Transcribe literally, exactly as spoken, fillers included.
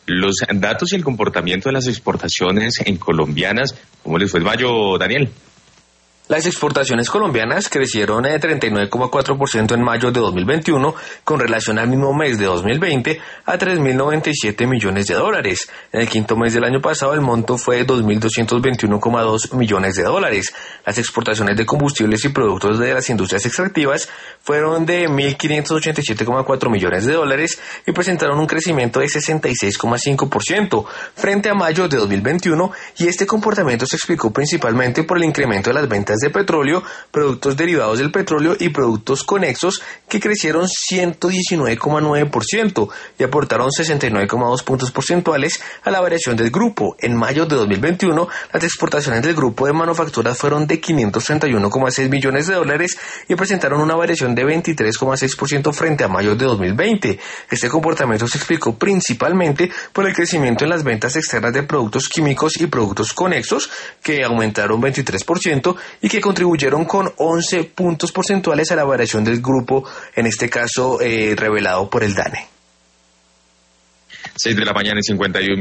los datos y el comportamiento de las exportaciones en colombianas. ¿Cómo les fue el mayo, Daniel? Las exportaciones colombianas crecieron de treinta y nueve coma cuatro por ciento en mayo de dos mil veintiuno con relación al mismo mes de dos mil veinte a tres mil noventa y siete millones de dólares. En el quinto mes del año pasado el monto fue de dos mil doscientos veintiuno coma dos millones de dólares. Las exportaciones de combustibles y productos de las industrias extractivas fueron de mil quinientos ochenta y siete coma cuatro millones de dólares y presentaron un crecimiento de sesenta y seis coma cinco por ciento frente a mayo de dos mil veintiuno, y este comportamiento se explicó principalmente por el incremento de las ventas de petróleo, productos derivados del petróleo y productos conexos, que crecieron ciento diecinueve coma nueve por ciento y aportaron sesenta y nueve coma dos puntos porcentuales a la variación del grupo. En mayo de dos mil veintiuno, las exportaciones del grupo de manufacturas fueron de quinientos treinta y uno coma seis millones de dólares y presentaron una variación de veintitrés coma seis por ciento frente a mayo de dos mil veinte. Este comportamiento se explicó principalmente por el crecimiento en las ventas externas de productos químicos y productos conexos, que aumentaron veintitrés por ciento y que contribuyeron con once puntos porcentuales a la variación del grupo, en este caso eh, revelado por el DANE. seis de la mañana y cincuenta y uno